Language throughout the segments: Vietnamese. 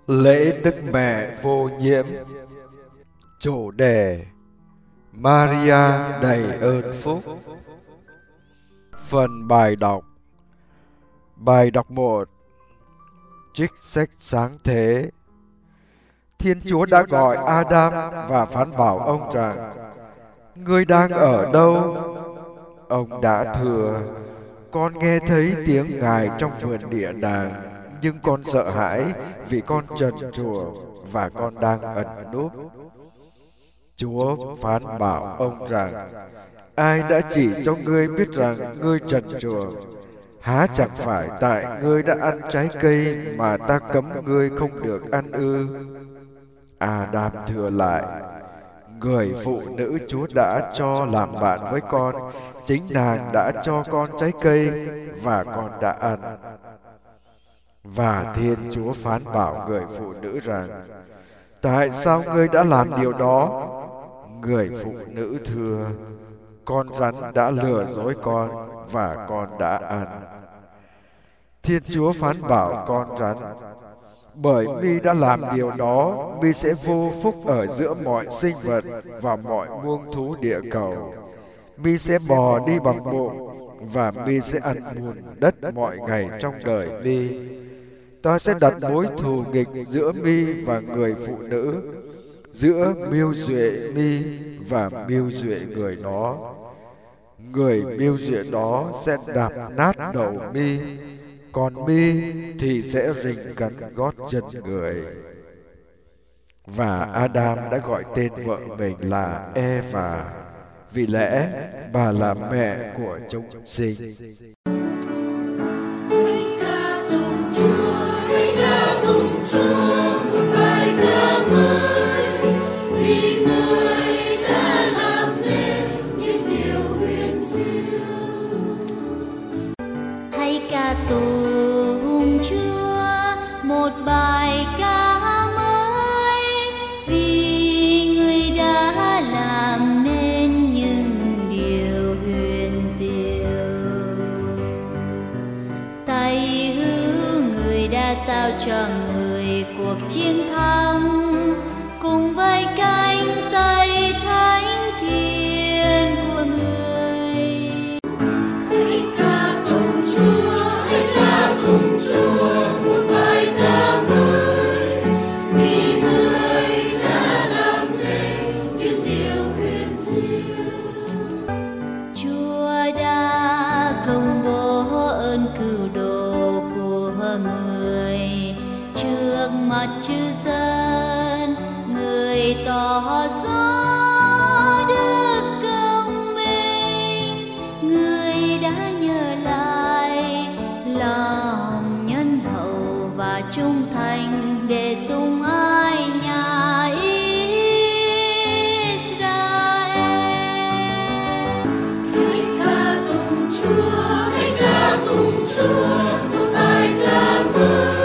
Lễ Đức Mẹ Vô Nhiễm. Chủ đề: Maria đầy ơn phúc. Phần bài đọc. Bài đọc 1. Trích sách Sáng Thế. Thiên Chúa đã gọi Adam và phán bảo ông rằng: Ngươi đang ở đâu? Ông đã thưa: Con nghe thấy tiếng Ngài trong vườn địa đàng, nhưng con sợ hãi vì con trần truồng và con đang ẩn núp. Chúa phán bảo ông rằng: Ai đã chỉ cho ngươi biết rằng ngươi trần truồng? Há chẳng phải tại ngươi đã ăn trái cây mà ta cấm ngươi không được ăn ư? Adam thưa lại: Người phụ nữ Chúa đã cho làm bạn với con, chính nàng đã cho con trái cây và con đã ăn. Và Thiên Chúa phán bảo người phụ nữ rằng: Tại sao ngươi đã làm điều đó? Người phụ nữ thưa: Con rắn đã lừa dối con và con đã ăn. Thiên Chúa phán bảo con rắn: Bởi mi đã làm điều đó, mi sẽ vô phúc ở giữa mọi sinh vật và mọi muông thú địa cầu. Mi sẽ bò đi bằng bụng và mi sẽ ăn bùn đất mọi ngày trong đời mi. Ta sẽ đặt mối thù nghịch giữa mi và người phụ nữ, giữa mưu duệ mi và mưu duệ người đó. Người mưu duệ đó sẽ đạp nát đầu mi, còn mi thì sẽ rình cắn gót chân người. Và Adam đã gọi tên vợ mình là Eva, vì lẽ bà là mẹ của chúng sinh. Một bài ca mới, vì người đã làm nên những điều huyền diệu. Tay hữu người đã tạo cho người cuộc chiến thắng, cùng với cánh tay thánh thiện của người. Hãy ca tụng Chúa, hãy ca tụng Chúa. Chư dân người tỏ rõ đức công minh, người đã nhớ lại lòng nhân hậu và trung thành để sủng ái nhà Israel. Hãy ca tụng Chúa, hãy ca tụng Chúa, một bài ca mới.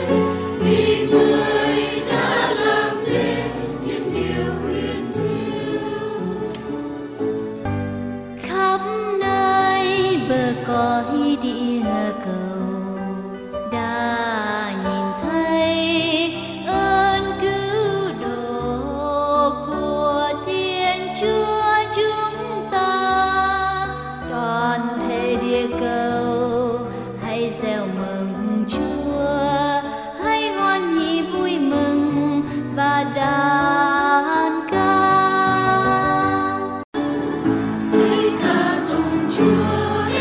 Cõi địa cầu đã nhìn thấy ơn cứu độ của Thiên Chúa chúng ta. Toàn thể địa cầu hãy reo mừng Chúa, hãy hoan hỉ vui mừng và đàn ca. Hãy ca tụng Chúa,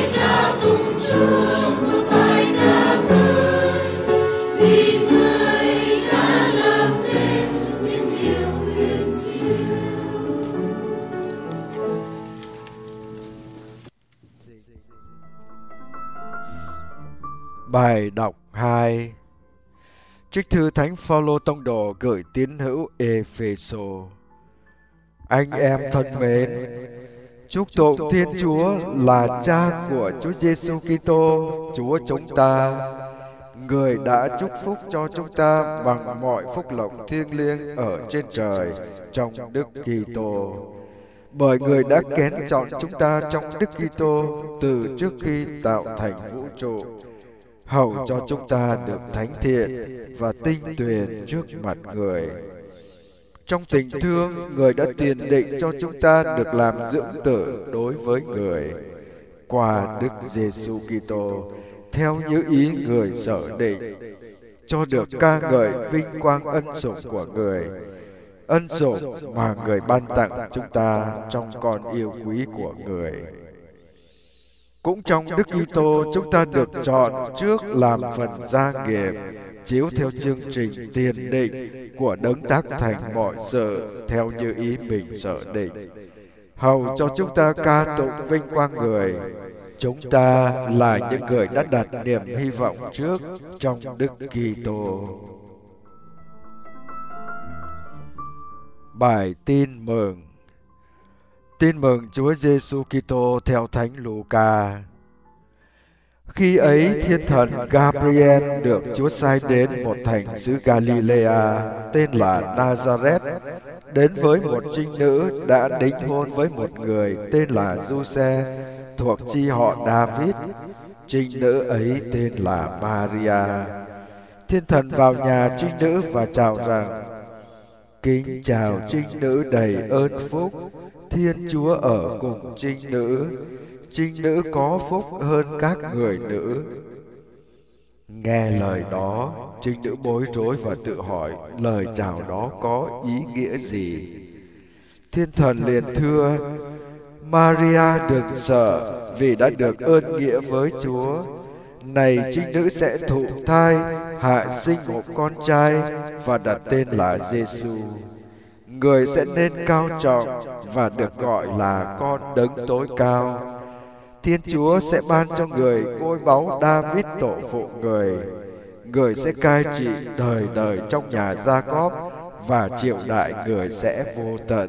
Bài đọc 2. Trích thư Thánh Phaolô Tông Đồ gửi tín hữu Ê-phê-sô. Anh em thân mến, chúc tụng Thiên Chúa là Cha của Chúa Giêsu Kitô, Chúa chúng ta, người đã chúc phúc cho chúng ta bằng mọi phúc lộc thiêng liêng ở trên trời trong Đức Kitô. Bởi người đã kén chọn chúng ta trong Đức Kitô từ trước khi tạo thành vũ trụ, hầu cho chúng ta được thánh thiện và tinh tuyền trước mặt Người. Trong tình thương, Người đã tiền định cho chúng ta được làm dưỡng tử đối với Người qua Đức Giêsu Kitô theo như ý Người sở định, cho được ca ngợi vinh quang ân sủng của Người, ân sủng mà Người ban tặng chúng ta trong con yêu quý của Người. Cũng trong Đức Kitô, chúng ta được chọn trước làm phần gia nghiệp, chiếu theo chương trình tiền định của Đấng tác thành mọi sự theo như ý mình sở định, hầu cho chúng ta ca tụng vinh quang Người. Chúng ta là những người đã đặt niềm hy vọng trước trong Đức Kitô. Bài tin mừng. Tin mừng Chúa Giêsu Kitô theo Thánh Luca. Khi ấy, thiên thần Gabriel được Chúa sai đến một thành xứ Galilea tên là Nazareth, đến với một trinh nữ đã đính hôn với một người tên là Giuse thuộc chi họ David. Trinh nữ ấy tên là Maria. Thiên thần vào nhà trinh nữ và chào rằng: Kính chào trinh nữ đầy ơn phúc, Thiên Chúa ở cùng trinh nữ. Trinh nữ có phúc hơn các người nữ. Nghe lời đó, trinh nữ bối rối và tự hỏi lời chào đó có ý nghĩa gì. Thiên thần liền thưa: Maria đừng sợ, vì đã được ơn nghĩa với Chúa. Này, trinh nữ sẽ thụ thai, hạ sinh một con trai và đặt tên là Giêsu. Người sẽ nên cao trọng và được gọi là con Đấng Tối Cao. Thiên Chúa sẽ ban cho người ngôi báu David tổ phụ người. Người sẽ cai trị đời đời trong nhà Gia-cóp và triều đại người sẽ vô tận.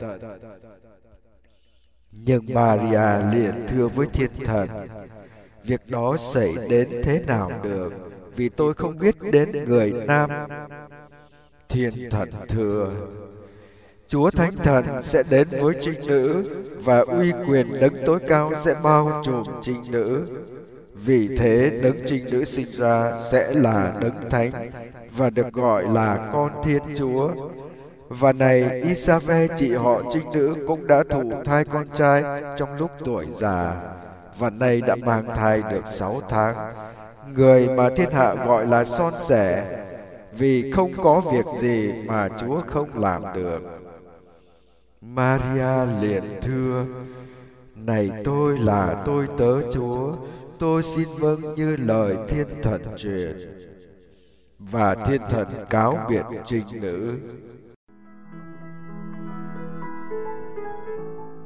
Nhưng Maria liền thưa với thiên thần: Việc đó xảy đến thế nào được, vì tôi không biết đến người nam. Thiên thần thưa: Chúa Thánh Thần sẽ đến với trinh nữ, và uy quyền Đấng Tối Cao sẽ bao trùm trinh nữ. Vì thế Đấng trinh nữ sinh ra sẽ là Đấng Thánh và được gọi là con Thiên Chúa. Và này, Isabel chị họ trinh nữ cũng đã thụ thai con trai trong lúc tuổi già, và nay đã mang thai được 6 tháng, người mà thiên hạ gọi là son sẻ, vì không có việc gì mà Chúa không làm được. Maria liền thưa: Này, tôi là tôi tớ Chúa, tôi xin vâng như lời thiên thần truyền. Và thiên thần cáo biệt trinh nữ.